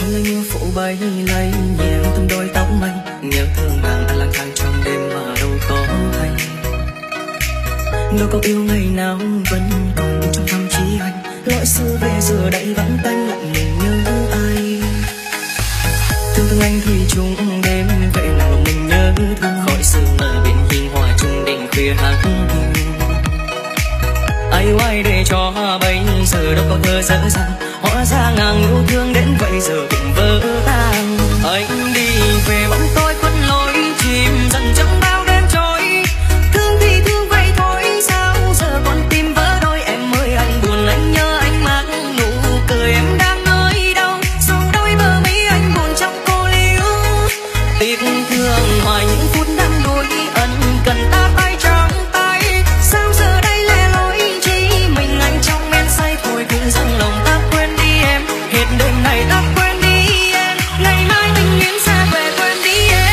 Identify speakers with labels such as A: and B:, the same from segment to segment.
A: ngày mưa phủ bay lấy nhẹ từng đôi tóc mây, nhớ thương nàng anh lang thang trong đêm mà đâu có hay. Đâu có yêu ngày nào vẫn còn trong tâm trí anh, lỗi xưa về giờ đây vẫn tanh lặng mình nhớ ai. Thương thương anh thủy chung đêm vậy nào lòng mình nhớ thương, khỏi sương ở bên hiên hòa chung đêm khuya hằng. Ai yêu ai để cho bây giờ đâu có thơ dở dàng, hóa ra ngàn yêu thương đến vậy giờ cũng vỡ tan. Anh đi về bóng tối khuất lối chìm dần trong bao đêm trôi, thương thì thương vậy thôi sao giờ còn tim vỡ đôi. Em ơi anh buồn anh nhớ anh mang nụ cười em đang nơi đâu, sau đôi bờ mi anh buồn trong cô liễu. Tiếc thương hoài những phút năm đôi ân cần ta tay trong tay, sao giờ đây lẻ loi chỉ mình anh trong men say thôi cứ dâng lòng ta quên đi em. Hết đêm này ta quên đi em, ngày mai tình nguyện sẽ về quên đi em.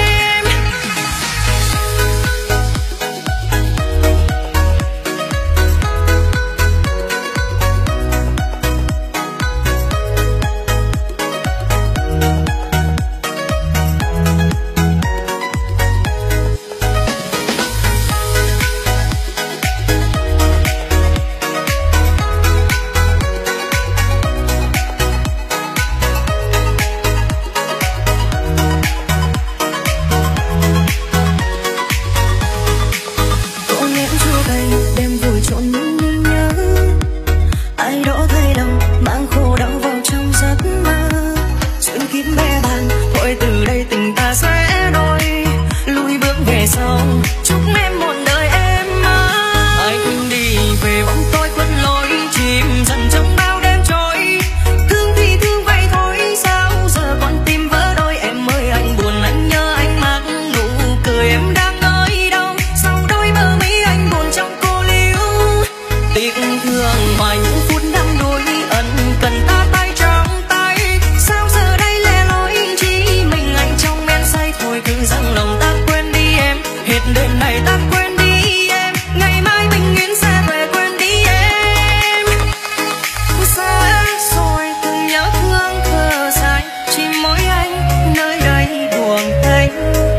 A: Có nén chưa đầy đêm vùi trộn những nhớ, ai đó thay lòng mang khổ đau vào trong giấc mơ. Chuyện kín bé bàng thôi từ đây tình ta sẽ đôi, lùi bước về sau chúc em một đời em mơ. Anh đi về bóng tối khuất lối chìm dần trong bao đêm trôi, thương thì thương vậy thôi sao giờ còn tim vỡ đôi. Em ơi anh buồn anh nhớ anh mang nụ cười em đang nơi đâu, sau đôi bờ mi anh buồn trong cô liễu. Tiếc thương hoài những phút năm đôi ân cần ta tay trong tay, sao giờ đây lẻ loi chỉ mình anh trong men say thôi cứ dâng lòng ta quên đi em. Hết đêm này ta quên đi em, ngày mai bình yên sẽ về quên đi em. Xa rồi từng nhớ thương thơ dài, chỉ mỗi anh nơi đây buồn tênh.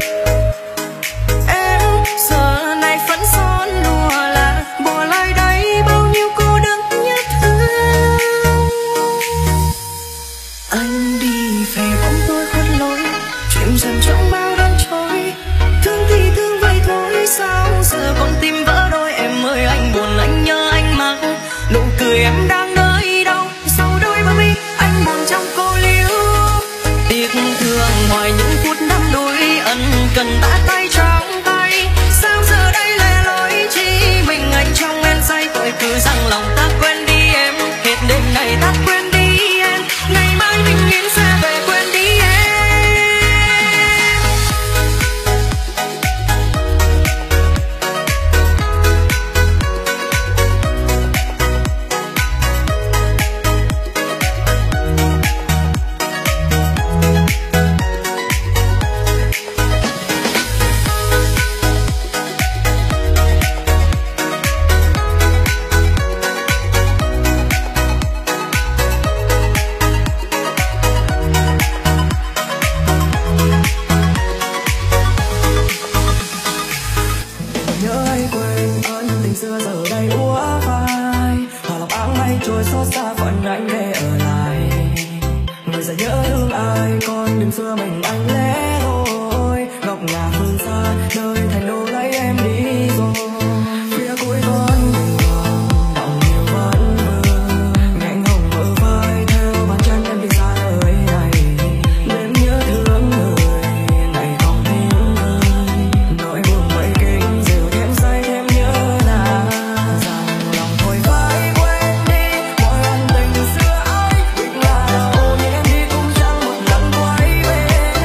A: Em giờ này phấn son đùa là bỏ lại đây bao nhiêu cô đơn nhớ thương. Anh đi về bóng tối khuất lối chìm dần trong bao đêm trôi, thương thì thương vậy thôi sao giờ con tim vỡ đôi. Em ơi anh buồn anh nhớ anh mang nụ cười em đang nơi đâu, sau đôi bờ mi anh buồn trong cô liễu. Tiếc thương hoài những phút năm đôi ân cần ta tay trong tay, sao giờ đây lẻ loi chỉ mình anh trong men say thôi cứ dâng lòng ta quên đi em. Hết đêm này ta quên đi em, ngày mai bình yên sẽ về quên đi em. Nhớ ai quên ơn tình xưa giờ đây úa phai, hòa lòng áng mây trôi xót xa phận anh để ở lại. Người sẽ nhớ thương ai con đêm xưa mình anh lẻ loi, ngọc ngà phương xa nơi thành đô lấy em đi rồi. Phía cuối con mình còn đọng nhiều vẫn vương, ngạnh hồng bờ vai theo bàn chân em đi xa nơi này. Đêm nhớ thương người ngày không tiếng ơi, nỗi buồn quay kinh dịu thêm say thêm nhớ là rằng lòng thôi phải quên đi mọi ân tình xưa ấy. Định là đâu nhưng em đi cũng chẳng một lần quay về.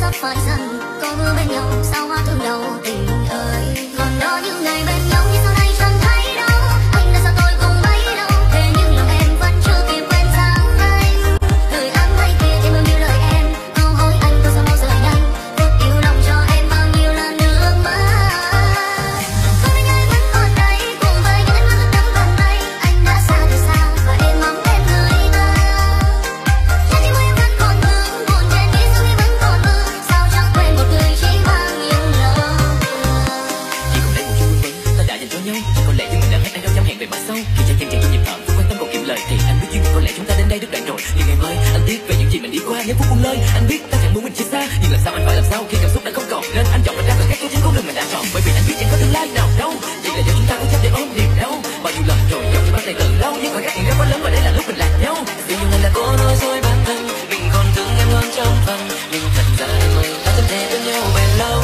A: có phải rằng có mưa bên nhau sao hoa thương đầu tình ơi. Còn đó những ngày bên nhau nhưng sau này chẳng thấy đâu. Anh đã sao tôi không mấy đâu. Thế nhưng lòng em vẫn chưa kịp quen dáng anh. Lời áng hay kia em bao nhiêu lời em. Câu hỏi anh tôi sao bao giờ nhanh. Phút yêu lòng cho em bao nhiêu là nước mắt. Có những ngày vẫn còn đây cùng với những ánh mắt ướt đẫm bàn tay. Anh đã xa thì xa và em mong em người ta. Trái tim em vẫn còn vương buồn trên biết sau khi vẫn còn mưa. Sao chẳng quên một người chỉ mang những lời.
B: Chỉ còn lấy một chút vương vấn ta đã dành cho nhau. Chỉ có lẽ chúng mình đã hết ai đâu dám hẹn về mặt sau. Khi trái tim chẳng trong nhịp thở không quan tâm còn kiệm lời thì anh biết duyên có lẽ chúng ta đến đây được đoạn rồi. Nhưng ngày mai anh tiếc về những gì mình đi qua những phút buông lơi. Anh biết ta chẳng muốn mình chia xa nhưng làm sao anh phải làm sao khi cảm xúc đã không còn nên anh chọn mình ra và khác với chính con đường mình đã chọn. Bởi vì anh biết chẳng có tương lai nào đâu. Chỉ là do chúng ta có chấp để ôm niềm đau. Bao nhiêu lần rồi dòng cho bao tay từ lâu nhưng khoảng cách hiện ra quá lớn và đây là lúc mình lạc nhau. Vì nhiều lần là cô nói dối bản thân mình còn thương em hơn trăm phần nhưng thật ra em ơi ta chẳng thể bên nhau bền lâu.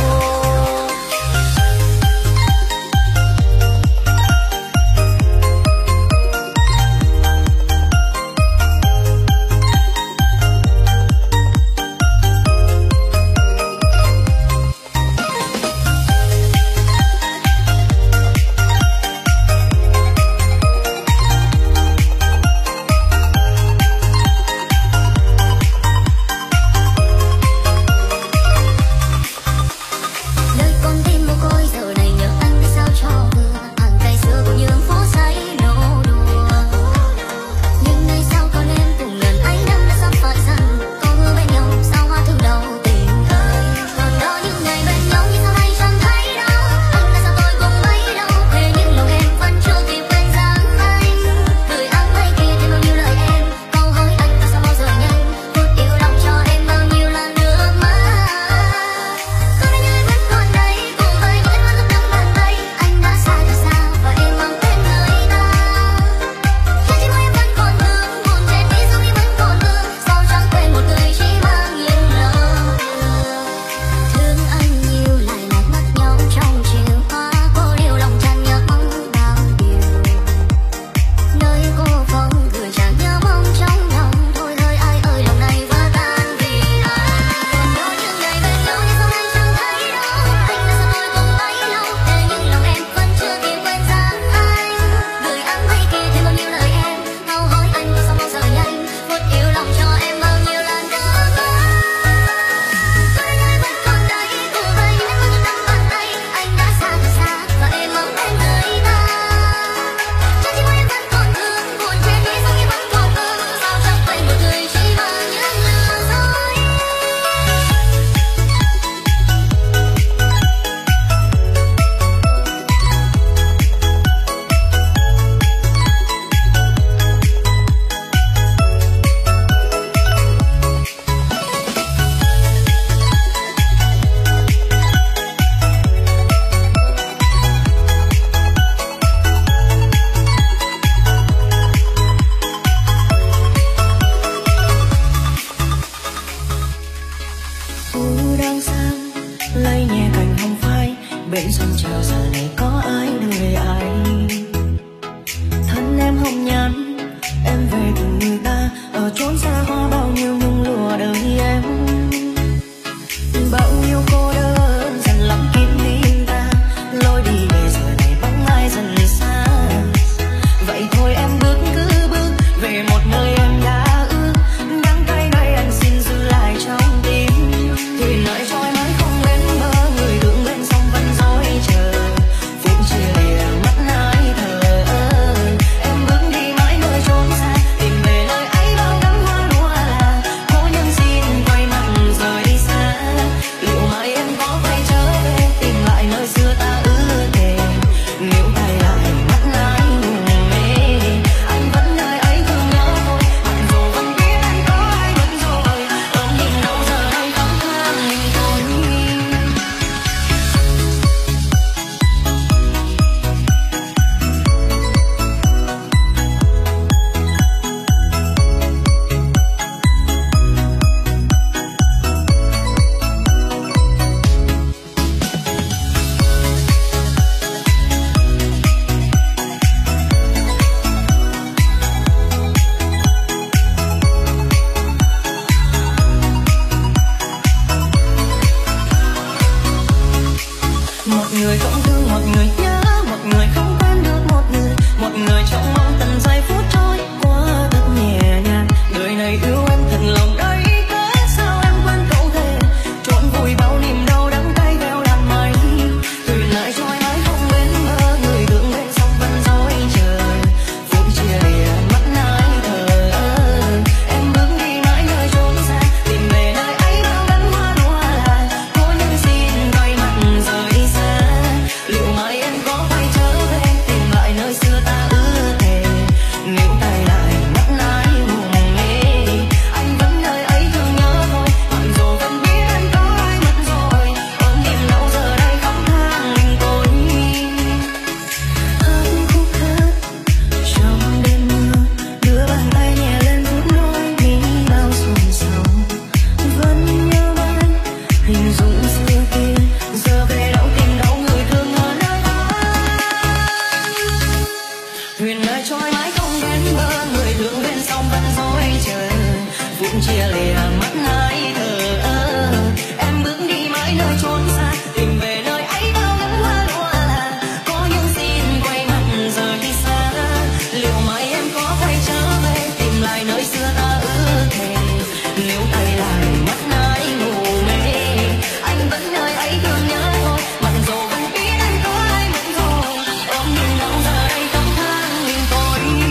A: trôi mãi không đến bờ, người thương bên sông vẫn dối chờ phút chia lìa mắt hai thở. Em bước đi mãi nơi chốn xa, tìm về nơi ấy bao ngắm hoa lúa là có những xin quay mặt rời xa. Liệu mai em có quay trở về tìm lại nơi xưa ta ước thề, nếu tay lại mắt nái ngủ mê anh vẫn nơi ấy thương nhớ thôi, mặc dù vẫn biết anh có ai mất rồi. Ôm niềm đau giờ đây tâm than liền tôi.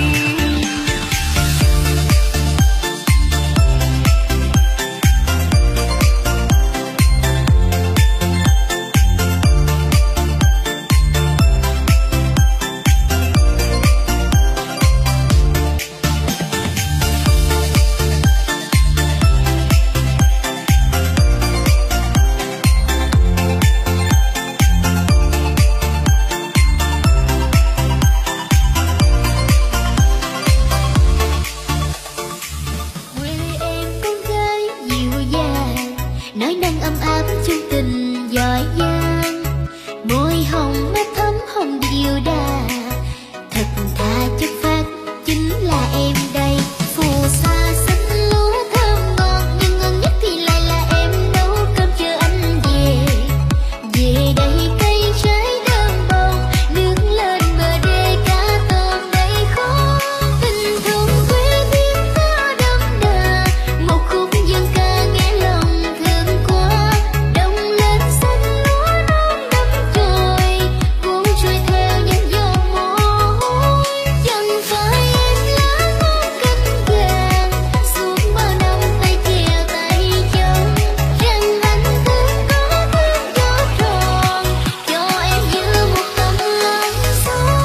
C: Nói năng ấm áp chung tình giỏi giang, môi hồng mắt thắm hồng điệu đà, thật thà chất phát chính là em đây. Phù sa xanh lúa thơm ngọt, nhưng ngon nhất thì lại là em nấu cơm chờ anh về. Về đây cây trái đơm bông, nước lên bờ đê cá tôm đầy khó. Tình thương quê biên có đậm đà, một khúc dân ca nghe lòng thương quá. Đông lên xanh lúa non đắm trôi, cuốn trôi theo những giọt mồ hôi. Chẳng phải em lá ngón cánh vàng, suốt bao năm tay che tay chồng. Rằng anh thương có thương gió tròn, cho em như một tấm lòng son.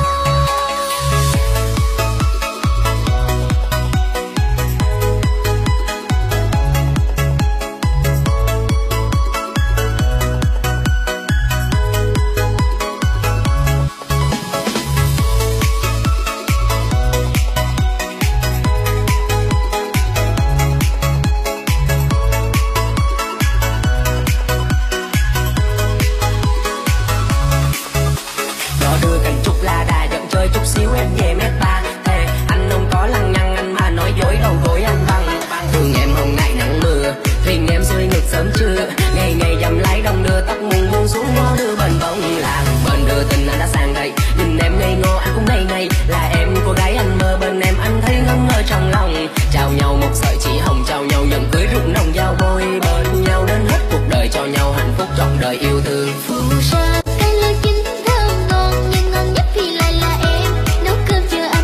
B: Đó đưa cành trúc la đà dẫn chơi chút xíu em về mét ta. Thề anh không có lăng nhăng, anh mà nói dối đầu gối anh băng. Thương em không ngại nắng mưa, thuyền em xuôi ngược sớm trưa. Ngày ngày dầm lái đông đưa tóc muôn buông xuống ngó đưa bên bóng làng. Bên đưa tình anh đã sang đây, nhìn em ngây ngô anh cũng ngây ngây. Là em cô gái anh mơ, bên em anh thấy ngẩn ngơ trong lòng. Trao nhau một sợi chỉ hồng, trao nhau nhận cưới rút nồng giao bôi. Bên nhau đến hết cuộc đời, cho nhau hạnh phúc trọn đời yêu thương.
C: Phù sa cây lúa chín thơm ngon, nhưng ngon nhất thì lại là em nấu cơm chờ anh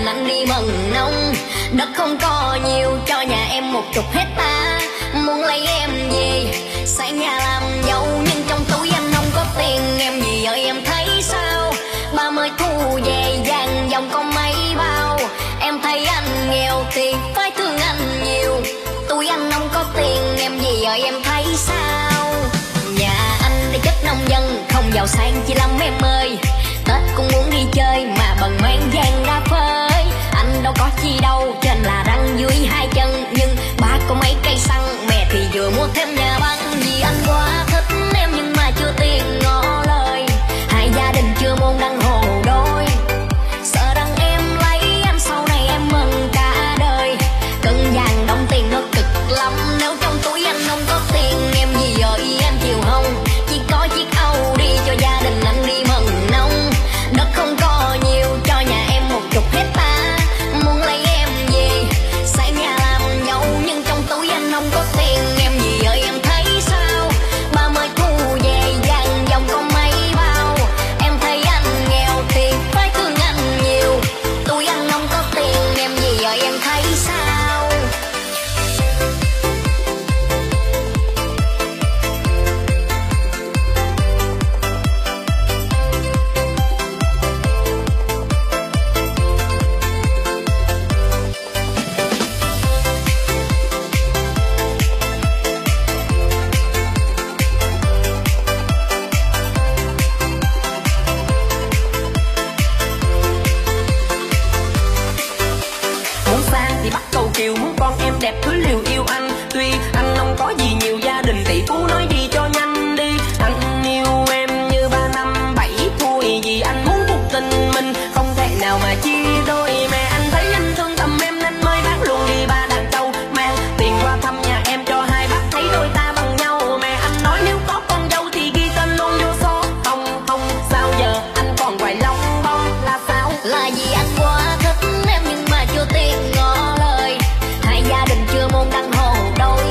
C: anh đi mừng nông. Đất không có nhiều, cho nhà em 10 hecta. Muốn lấy em về xây nhà làm dâu, nhưng trong túi anh không có tiền. Em gì ơi em thấy sao? 30 thu về vàng dòng có mấy bao. Em thấy anh nghèo thì phải thương anh nhiều. Túi anh không có tiền, em gì ơi em thấy sao? Nhà anh đi chất nông dân, không giàu sang chỉ lắm em ơi. Tết cũng muốn đi chơi mà bần mang vàng ra phơi. Anh đâu có chi đâu, trên là răng dưới 2 chân. Nhưng ba có mấy cây xăng, mẹ thì vừa mua thêm nhà băng. Vì anh quá thích em nhưng mà chưa tiền ngỏ lời. Hai gia đình chưa môn đăng hồ đôi. Sợ rằng em lấy anh sau này em mừng cả đời. Cân vàng đồng tiền nó cực lắm, nếu trong túi anh không có tiền. Em gì ơi em chịu không? Chỉ có chiếc Audi cho gia đình anh đi mừng nông. Đất không có nhiều, cho nhà em 10 hecta. Muốn lấy em về xây nhà làm dâu, nhưng trong túi anh không có tiền. Em gì ơi em thấy sao? 30 thu về vàng dòng có mấy bao. Em thấy anh nghèo thì phải thương anh nhiều. Túi anh không có tiền, em gì ơi em thấy sao?
B: Muốn sang thì bắt cầu kiều, muốn con em đẹp cứ liều yêu anh. Tuy anh không có gì nhiều, gia đình tỷ phú nói gì cho nhanh đi. Anh yêu em như 3 năm 7 tuổi, vì anh muốn cuộc tình mình không thể nào mà chia đôi. Mẹ anh thấy anh thương tâm em nên mới bán luôn đi 3 đàn trâu, mang tiền qua thăm nhà em cho hai bác thấy đôi ta bằng nhau. Mẹ anh nói nếu có con dâu thì ghi tên luôn vô số. Không không sao giờ anh còn hoài long bông là sao?
C: Là vì anh quá thích em nhưng mà chưa tiền ngỏ lời. Hai gia đình chưa môn đăng hồ đôi.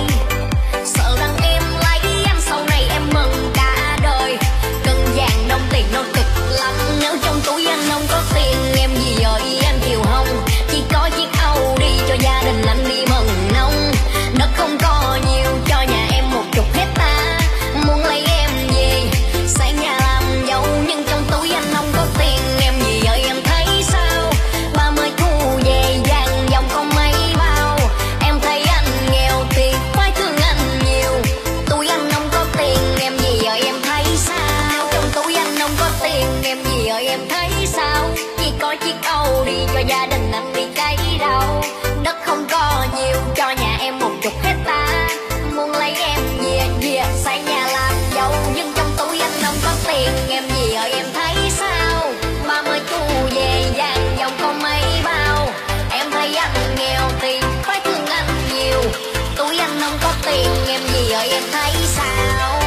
C: Sợ rằng em lấy anh sau này em mừng cả đời. Cân vàng đồng tiền nó cực lắm, nếu trong túi anh không có tiền. Em gì ơi em chịu không? Chỉ có chiếc Audi cho gia đình anh đi mừng nông. Đất không có nhiều, cho nhà em 10 hecta. Muốn lấy em về xây nhà làm dâu, nhưng trong túi anh không có tiền. Em gì ơi em thấy sao? 30 thu về vàng dòng có mấy bao. Em thấy anh nghèo thì phải thương anh nhiều. Túi anh không có tiền, em gì ơi em thấy sao? Trong túi anh không có tiền, em gì ơi em thấy sao? Chỉ có chiếc Audi cho gia đình anh đi cấy rau. Đất không có nhiều, cho nhà em 10 hecta. Muốn lấy em về xây nhà làm dâu, nhưng trong túi anh không có tiền. Em gì ơi em thấy sao? 30 thu về vàng dòng có mấy bao. Em thấy anh nghèo thì phải thương anh nhiều. Túi anh không có tiền, em gì ơi em thấy sao?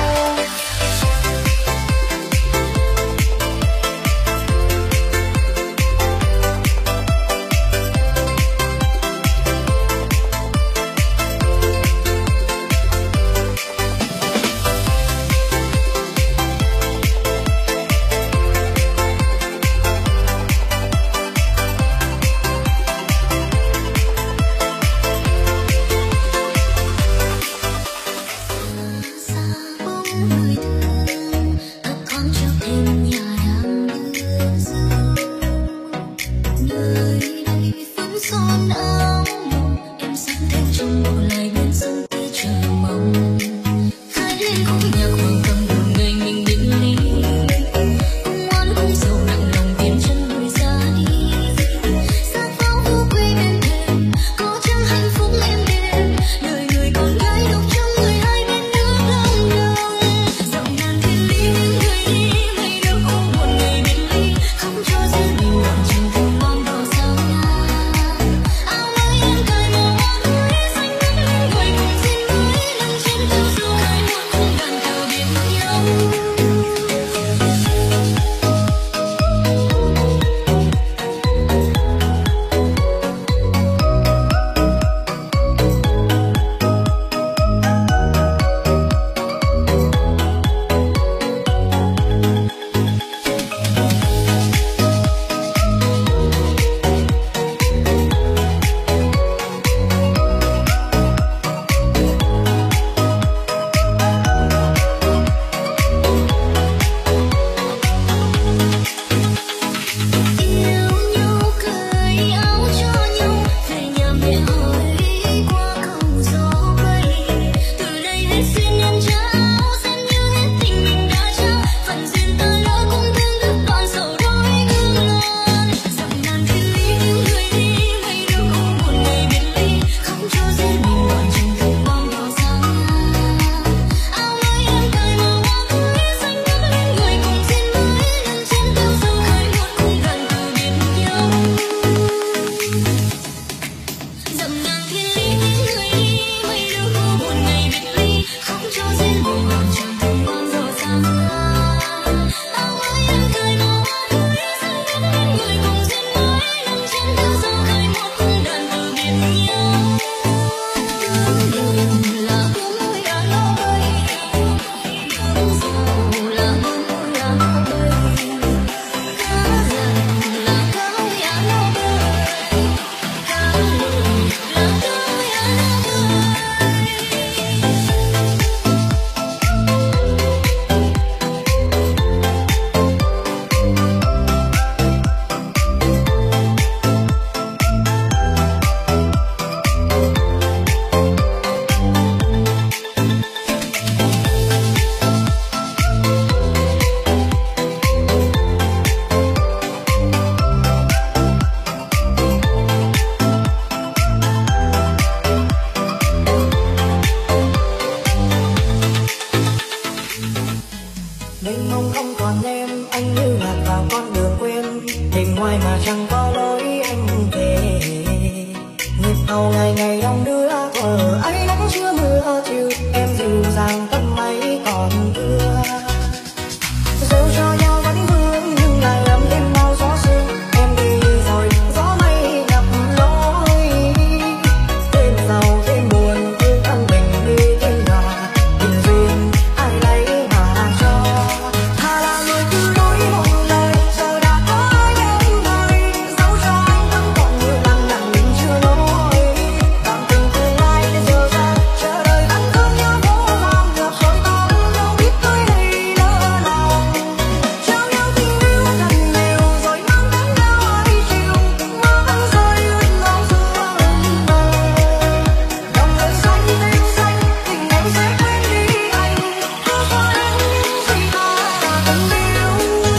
A: hầu ngày ngày đong đưa thuở ấy nắng chưa mưa chiều em dịu dàng tâm ấy còn ưa dẫu cho nhau vẫn vương nhưng ngày ấm đêm bao gió sương em đi rồi gió mây ngập lối thêm giàu thêm buồn thêm thân mình đi thêm nhà tình duyên ai lấy mà cho thà là người cứ nói một lời giờ đã có ai đến đời dẫu cho anh vẫn còn nhiều năm nặng mình chưa nói cảm tình tương lai đến giờ ra chờ đợi vẫn thương nhau vô vàng ngược rồi ta đâu biết tới đây lỡ lòng trao nhau tình yêu thật nhiều rồi mang đến nhau ai chiều mưa vẫn rơi ướt lòng sương mờ dòng đời xanh thêm xanh tình em sẽ quên đi anh hứa cho em những gì ta đã từng yêu.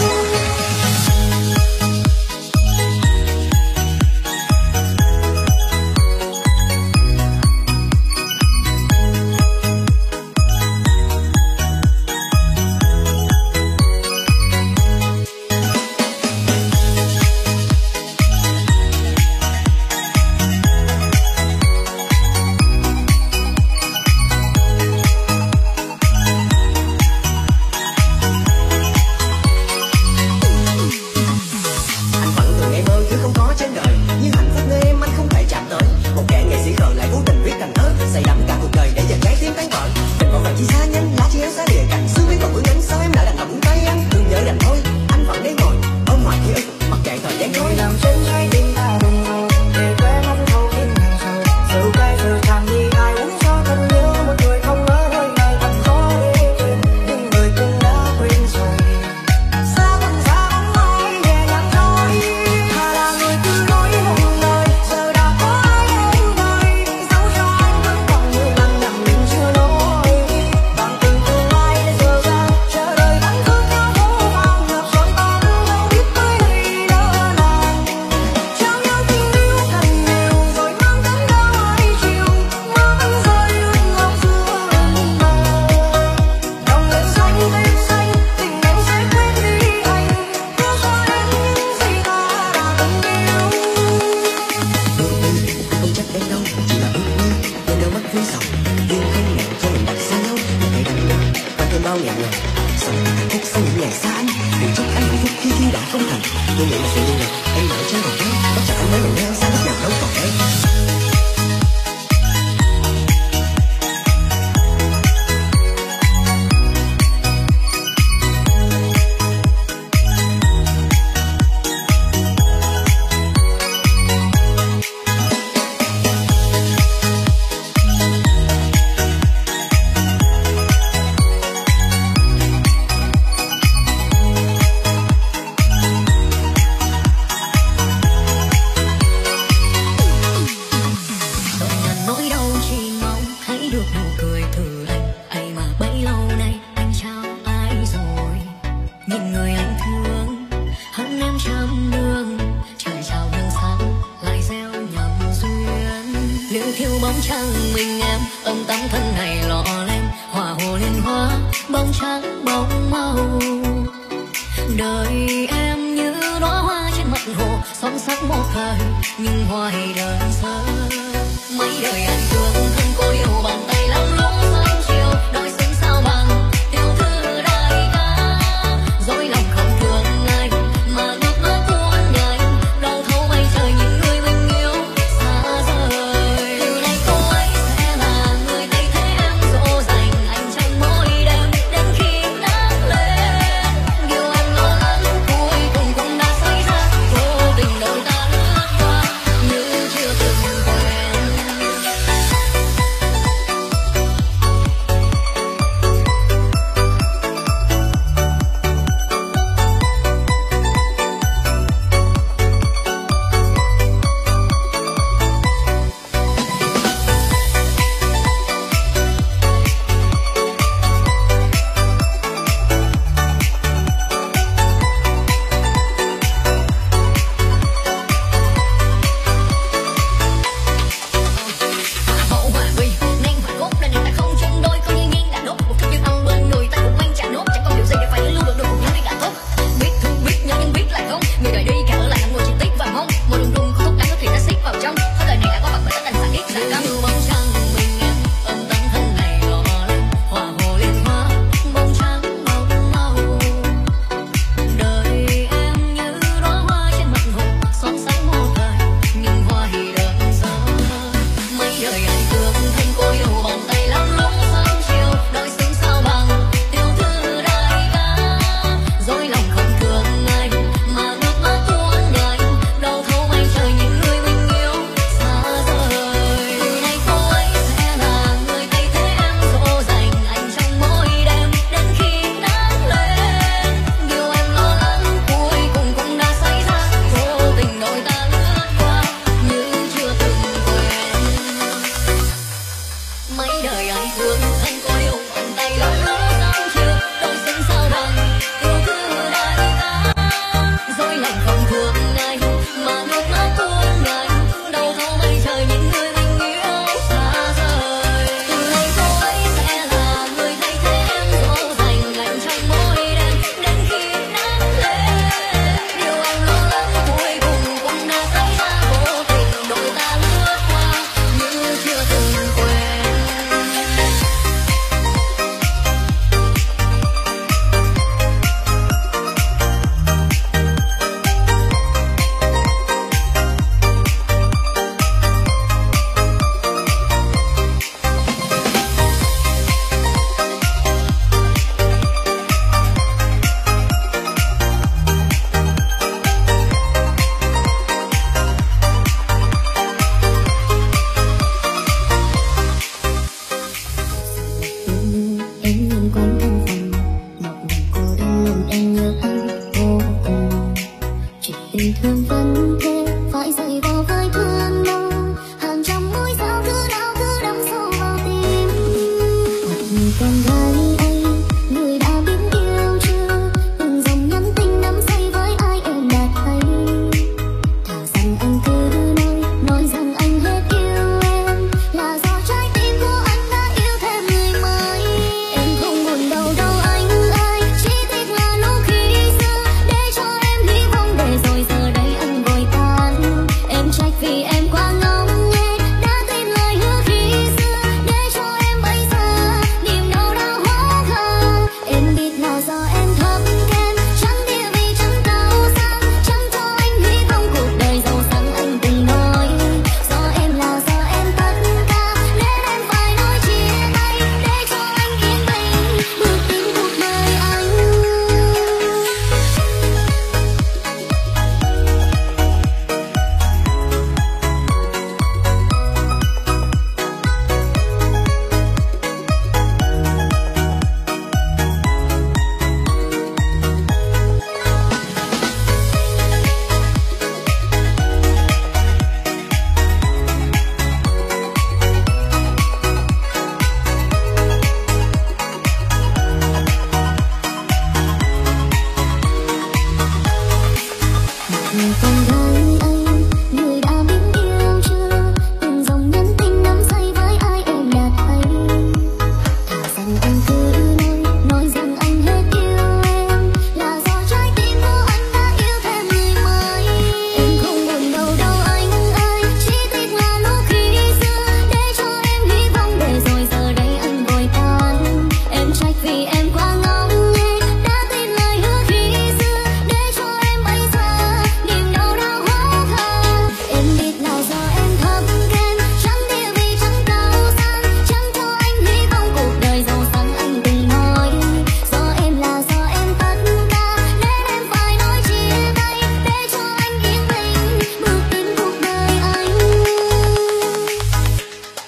B: Anh vẫn thường ngày mơ thứ không có trên đời, nhưng hạnh phúc nơi em anh không thể chạm tới. Một kẻ nghệ sĩ khờ lại cố tình viết thành thơ, say đắm cả cuộc đời để dành trái tim tan vỡ. Tình vội vàng chỉ xa nhanh, lá chỉ éo xa lìa cành, xưa biết còn bữa ngắn sao em lại đành lòng buông tay anh. Đừng nhớ đành thôi, anh vẫn để ngồi ôm hoài ký ức, mặc kệ thời gian trôi.
A: Nằm trên trái tim ta đừng ngầu để quên mất thâu tim hàng sầu rượu cay rượu tràn đi ai uống cho thật nhớ một người không ngỡ đôi ngày thật khó để quên nhưng người cũng đã quên rồi xa vẫn mãi nhẹ nhàng thôi thà là người cứ nói một lời giờ đã có ai đến đời dẫu cho anh vẫn còn nhiều lần nặng mình chưa nói bằng tình tương lai đến giờ ra chờ đợi vẫn thương nhau vô vàng ngược rồi ta đâu biết tới đây lỡ lòng trao nhau tình yêu thật nhiều rồi mang đến nhau ai chiều mưa vẫn rơi ướt lòng sương mờ dòng đời xanh thêm xanh tình em sẽ quên đi anh hứa cho em những gì ta đã từng yêu.
B: Không chắc đến đâu, chỉ là ước mơ, nên đâu mất vui sầu. Duyên không ngàn cho mình đặt xa nhau, ngày đằng nào và thêm bao ngàn lời. Sống hạnh phúc sau những ngày xa anh, đừng chúc anh hạnh phúc khi đã không thành. Tôi nghĩ là sự liên lạc em ở trên đầu kéo, bắt chặt anh mới mình theo xa lúc nào đâu còn đây.
A: Tôi nhận nỗi đau chỉ mong thấy được nụ cười từ anh ấy mà bấy lâu nay anh trao ai rồi nhìn người anh thương hơn em trăm đường trời chào nắng sáng lại gieo nhầm duyên liêu thiêu bóng trăng mình em ôm tấm thân này lọ lem hòa hồ liên hoa bóng trắng bóng màu đời em như đóa hoa trên mặt hồ son sắc một thời nhưng hoài đơn sơ mấy đời anh thương